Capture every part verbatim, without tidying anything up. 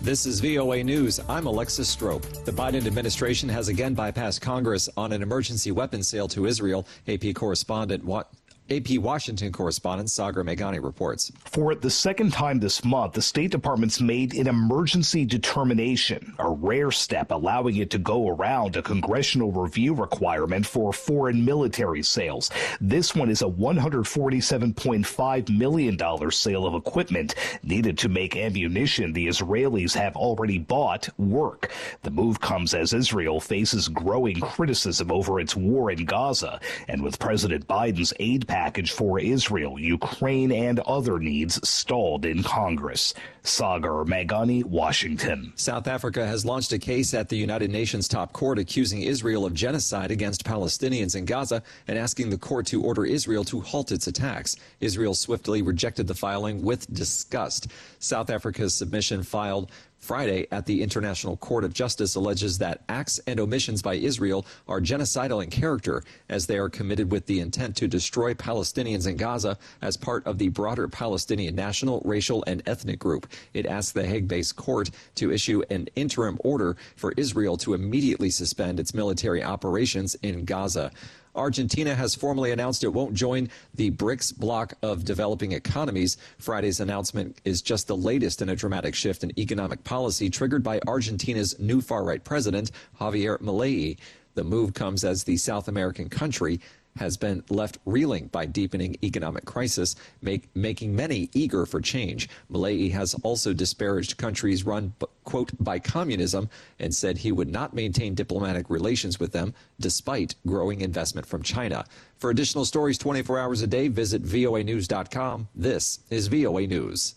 This is V O A News. I'm Alexis Strope. The Biden administration has again bypassed Congress on an emergency weapons sale to Israel. A P correspondent what? A P Washington correspondent Sagar Meghani reports. For the second time this month, the State Department's made an emergency determination, a rare step allowing it to go around a congressional review requirement for foreign military sales. This one is a one hundred forty-seven point five million dollars sale of equipment needed to make ammunition the Israelis have already bought work. The move comes as Israel faces growing criticism over its war in Gaza, and with President Biden's aid package package for Israel, Ukraine, and other needs stalled in Congress. Sagar Meghani, Washington. South Africa has launched a case at the United Nations top court accusing Israel of genocide against Palestinians in Gaza and asking the court to order Israel to halt its attacks. Israel swiftly rejected the filing with disgust. South Africa's submission filed Friday at the International Court of Justice alleges that acts and omissions by Israel are genocidal in character, as they are committed with the intent to destroy Palestinians in Gaza as part of the broader Palestinian national, racial, and ethnic group. It asks the Hague-based court to issue an interim order for Israel to immediately suspend its military operations in Gaza. Argentina has formally announced it won't join the BRICS bloc of developing economies. Friday's announcement is just the latest in a dramatic shift in economic policy triggered by Argentina's new far-right president, Javier Milei. The move comes as the South American country has been left reeling by deepening economic crisis, make, making many eager for change. Milei has also disparaged countries run, quote, by communism and said he would not maintain diplomatic relations with them despite growing investment from China. For additional stories twenty-four hours a day, visit V O A news dot com. This is V O A News.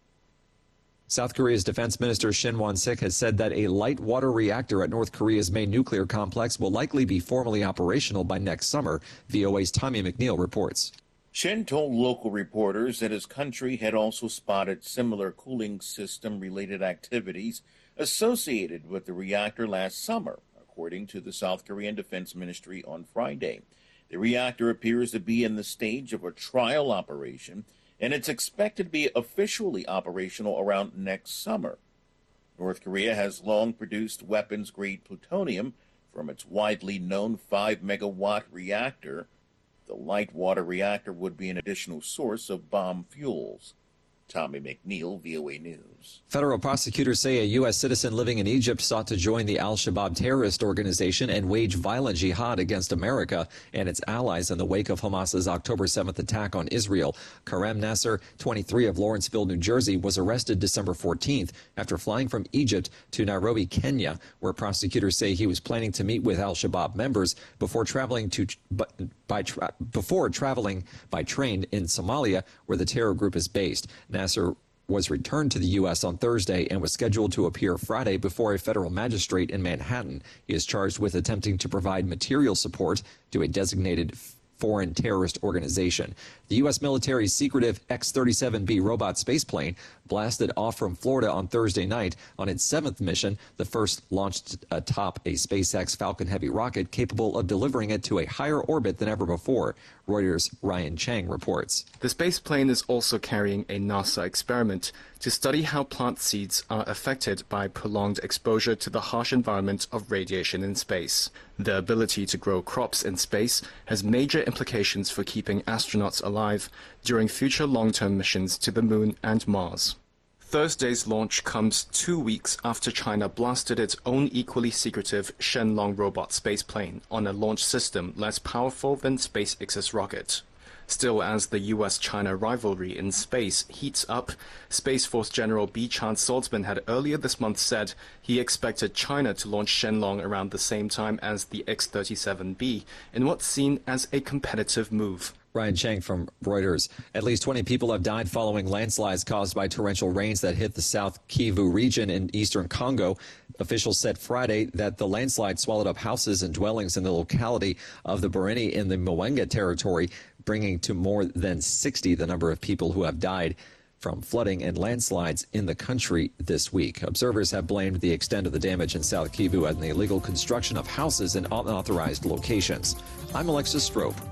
South Korea's Defense Minister Shin Won-sik has said that a light water reactor at North Korea's main nuclear complex will likely be formally operational by next summer. V O A's Tommy McNeil reports. Shin told local reporters that his country had also spotted similar cooling system-related activities associated with the reactor last summer, according to the South Korean Defense Ministry on Friday. The reactor appears to be in the stage of a trial operation, and it's expected to be officially operational around next summer. North Korea has long produced weapons-grade plutonium from its widely known five megawatt reactor. The light water reactor would be an additional source of bomb fuels. Tommy McNeil, V O A News. Federal prosecutors say a U S citizen living in Egypt sought to join the al-Shabaab terrorist organization and wage violent jihad against America and its allies in the wake of Hamas's October seventh attack on Israel. Karem Nasser, twenty-three, of Lawrenceville, New Jersey, was arrested December fourteenth after flying from Egypt to Nairobi, Kenya, where prosecutors say he was planning to meet with al-Shabaab members before traveling to by tra before traveling by train in Somalia, where the terror group is based. Nasser was returned to the U S on Thursday and was scheduled to appear Friday before a federal magistrate in Manhattan. He is charged with attempting to provide material support to a designated foreign terrorist organization. The U S military's secretive X thirty-seven B robot spaceplane blasted off from Florida on Thursday night on its seventh mission, the first launched atop a SpaceX Falcon Heavy rocket capable of delivering it to a higher orbit than ever before. Reuters' Ryan Chang reports. The spaceplane is also carrying a NASA experiment to study how plant seeds are affected by prolonged exposure to the harsh environment of radiation in space. The ability to grow crops in space has major implications for keeping astronauts alive during future long-term missions to the Moon and Mars. Thursday's launch comes two weeks after China blasted its own equally secretive Shenlong robot spaceplane on a launch system less powerful than SpaceX's rocket. Still, as the U S China rivalry in space heats up, Space Force General Bichon Saltzman had earlier this month said he expected China to launch Shenlong around the same time as the X thirty-seven B in what's seen as a competitive move. Ryan Chang from Reuters. At least twenty people have died following landslides caused by torrential rains that hit the South Kivu region in eastern Congo. Officials said Friday that the landslide swallowed up houses and dwellings in the locality of the Burini in the Mwenga territory, bringing to more than sixty the number of people who have died from flooding and landslides in the country this week. Observers have blamed the extent of the damage in South Kivu and the illegal construction of houses in unauthorized locations. I'm Alexis Strope.